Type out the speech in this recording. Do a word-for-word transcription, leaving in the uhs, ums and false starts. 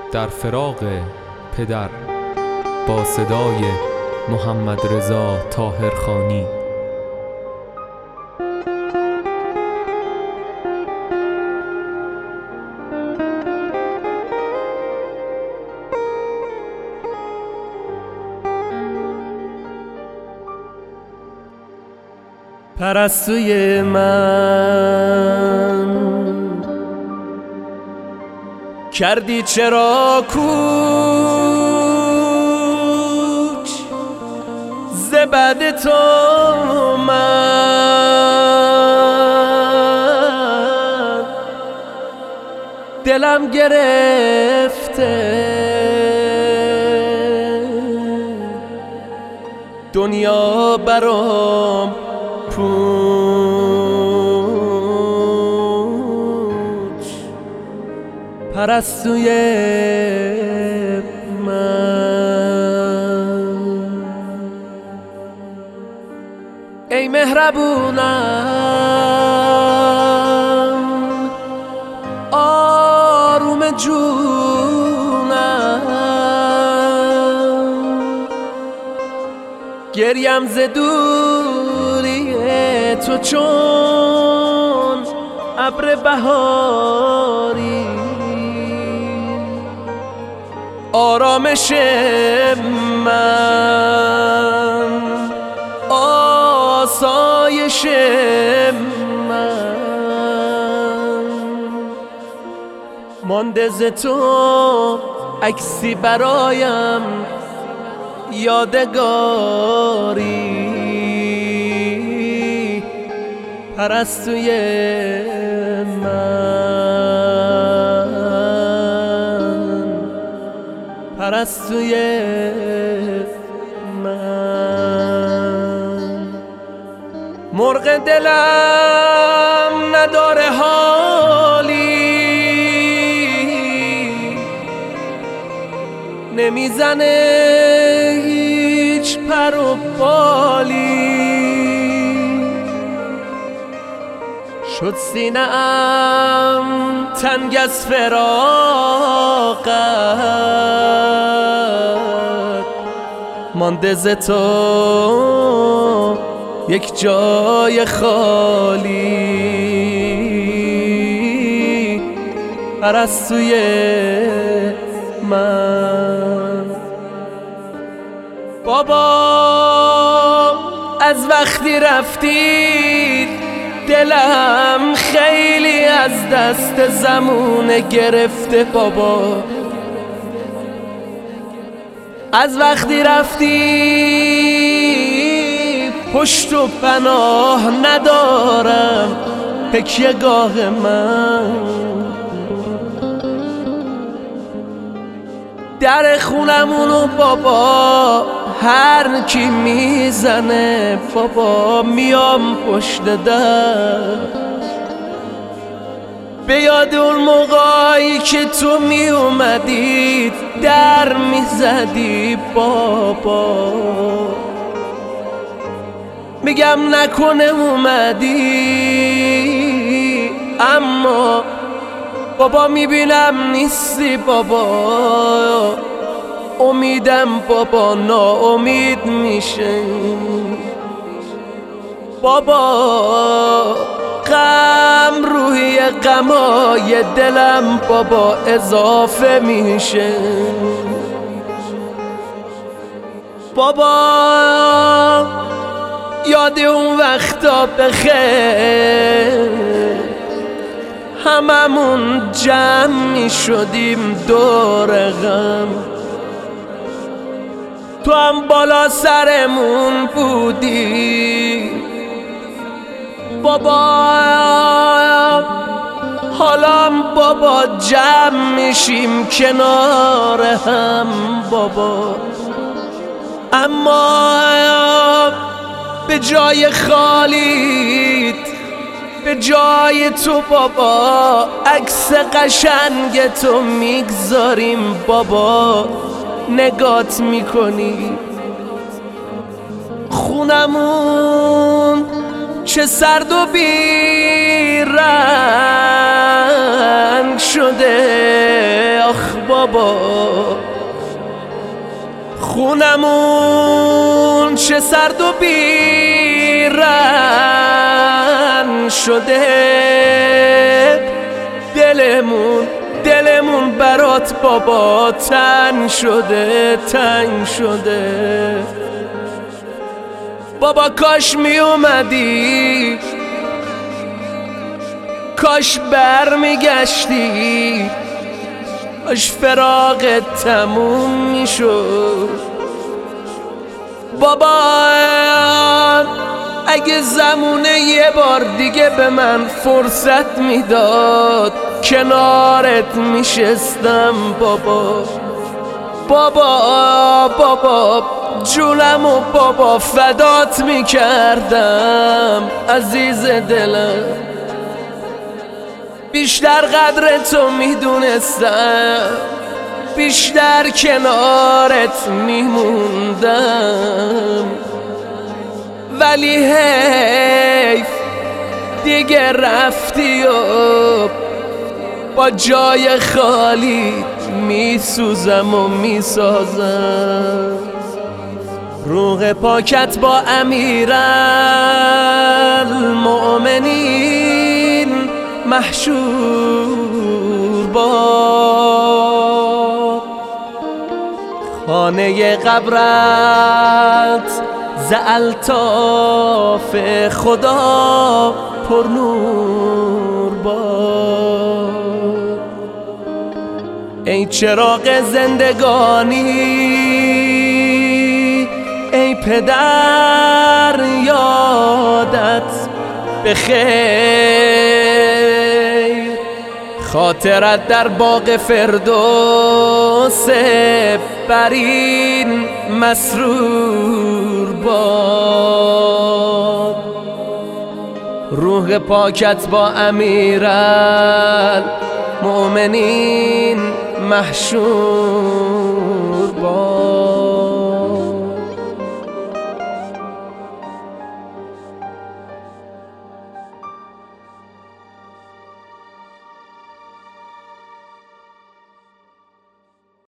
در فراق پدر با صدای محمد رضا طاهرخانی. پرستوی من کردی چرا کوچ ز بعد تو من دلم گرفته دنیا برام پوچ پرستوی من ای مهربونم آروم جونم گریم ز دوری تو چون ابر بهاری آرامش من آسایش من مانده ز تو عکسی برایم یادگاری پرستوی من پرستوی من مرغ دلم نداره حالی نمیزنه هیچ پر و بالی شد سینه‌ام تنگ از فراقت مانده ز تو یک جای خالی پرستوی من بابا از وقتی رفتید دلم خیلی از دست زمونه گرفته بابا از وقتی رفتی پشت و پناه ندارم تکیه گاه من در خونمونو بابا هر کی میزنه بابا میام پشت در به یاد اون موقعی که تو میومدی در میزدی بابا میگم نکنه اومدی اما بابا میبینم نیستی بابا امیدم بابا ناامید میشه بابا غم روحی غمای دلم بابا اضافه میشه بابا یاد اون وقتا بخیر هممون جمع می شدیم دور غم تو هم بالا سرمون بودی بابا حالا بابا جمع میشیم کنار هم بابا اما به جای خالیت به جای تو بابا عکس قشنگ تو میگذاریم بابا نگات میکنی خونمون چه سرد و بیرنگ شده. آخ بابا خونمون چه سرد و بیرن شده. دلمون دلمون برات بابا تنگ شده تنگ شده. بابا کاش می اومدی، کاش بر می گشتی، کاش فراقت تموم می شد. بابا اگه زمونه یه بار دیگه به من فرصت میداد کنارت میشستم بابا. بابا بابا جونم و بابا فدات میکردم عزیز دلم. بیشتر قدر تو میدونستم، بیشتر کنارت میموندم. ولی حیف دیگه رفتی و با جای خالی میسوزم و میسازم. روح پاکت با امیرالمؤمنین محشور باد. خانه قبرت ز الطاف خدا پر نور باد. ای چراغ زندگانی ای پدر یادت بخیر. خاطرت در باغ فردوس برین مسرور باد. روح پاکت با امیرالمؤمنین محشور باد.